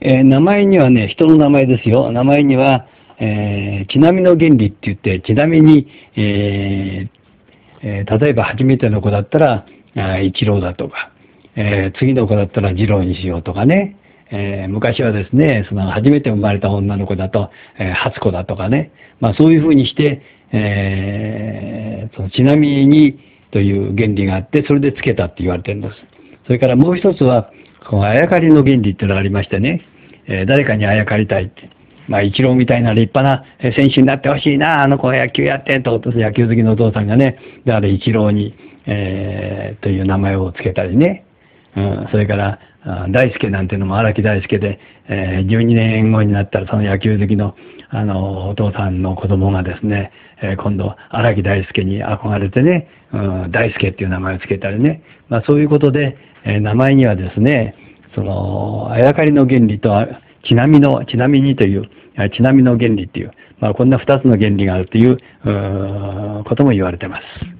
名前にはね、人の名前ですよ。名前には、ちなみの原理って言って、ちなみに、例えば初めての子だったら、一郎だとか、次の子だったら二郎にしようとかね。昔はですね、その初めて生まれた女の子だと、初子だとかね。まあそういうふうにして、そのちなみにという原理があって、それでつけたって言われてるんです。それからもう一つは、このあやかりの原理っていうのがありましてね、誰かにあやかりたいって。まあ、一郎みたいな立派な選手になってほしいな、あの子は野球やってと、野球好きのお父さんがね、だから一郎に、という名前をつけたりね、それから、大輔なんていうのも荒木大輔で、12年後になったらその野球好きの、お父さんの子供がですね、今度荒木大輔に憧れてね、大輔っていう名前をつけたりね、まあそういうことで、名前にはですね、その、あやかりの原理とちなみにという、ちなみの原理っていう、まあこんな二つの原理があるという、ことも言われています。